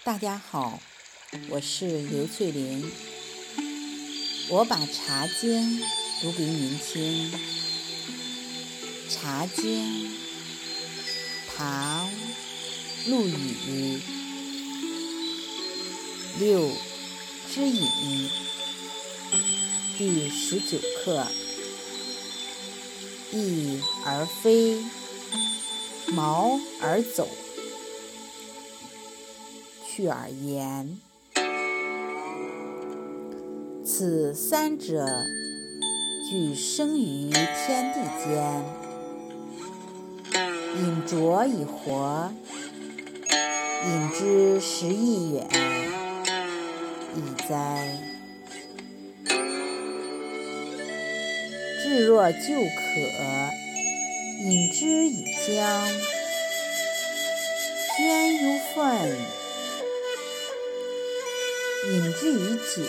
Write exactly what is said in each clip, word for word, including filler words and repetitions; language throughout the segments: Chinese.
大家好，我是刘翠玲，我把《茶经》读给您听。《茶经》，唐·陆羽。六之隐，第十九课。翼而飞，毛而走，去而言。此三者，俱生于天地间，饮浊以活，饮之食亦远，矣哉！至若旧渴，饮之以浆，涓幽愤，饮之以酒，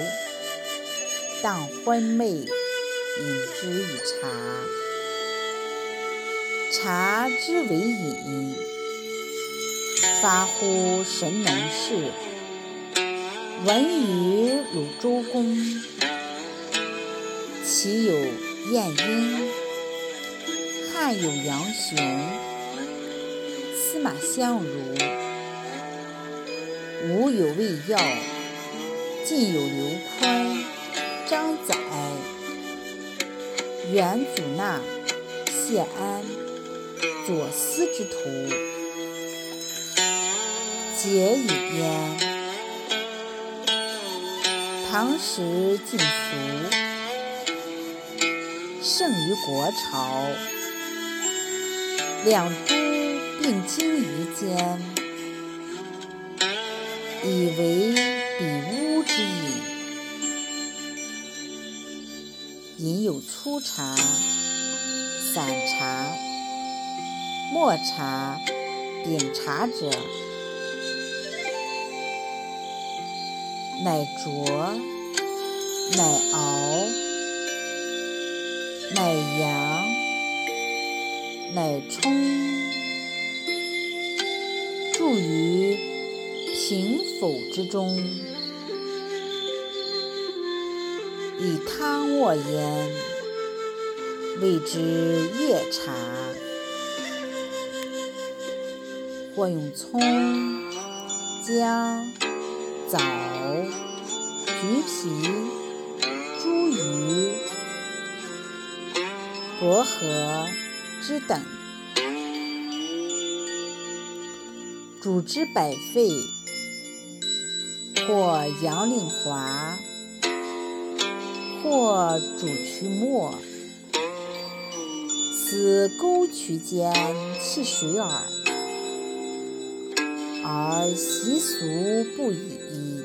荡昏昧，饮之以茶。茶之为饮，发乎神农氏，闻于鲁周公。齐有晏婴，汉有杨雄，司马相如，吴有魏耀，晋有刘宽、张载，元祖纳、谢安、左思之徒，皆饮焉。唐时尽俗，盛于国朝，两都并经于间，以为比乌之饮。饮有粗茶、散茶、末茶、饼茶者，乃浊，乃熬，乃扬，乃冲，注于平否之中，以汤沃焉，谓之越茶。或用葱、姜、枣、橘皮、茱萸、薄荷之等，煮之百沸，或扬令滑，或煮渠没，此沟渠间汽水耳，而习俗不已。